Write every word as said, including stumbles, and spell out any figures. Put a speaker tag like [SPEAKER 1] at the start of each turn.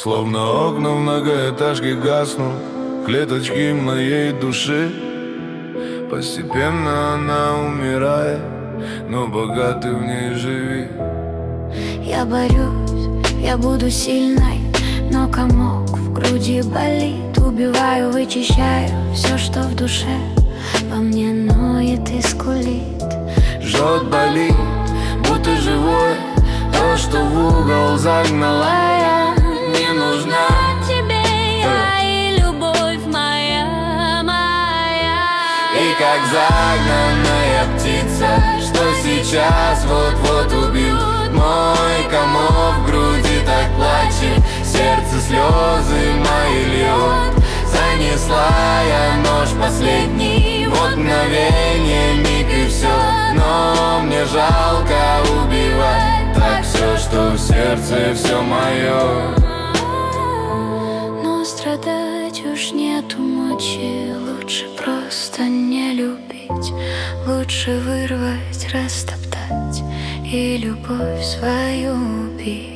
[SPEAKER 1] Словно окна в многоэтажке гаснут клеточки моей души. Постепенно она умирает, но пока ты в ней живи.
[SPEAKER 2] Я борюсь, я буду сильной, но комок в груди болит. Убиваю, вычищаю все, что в душе во мне ноет и скулит.
[SPEAKER 1] Жжет, болит, будто живое то, что в угол загнала я. Не нужна
[SPEAKER 2] тебе я и любовь моя, моя.
[SPEAKER 1] И как загнанная птица, что сейчас вот-вот убьют. Мой комок в груди так плачет, сердце слезы мои льет. Занесла я нож последний, вот мгновение, миг и все. Но мне жалко убивать так все, что в сердце все мое.
[SPEAKER 2] Но страдать уж нету мочи, лучше просто не любить. Лучше вырвать, растоптать и любовь свою убить.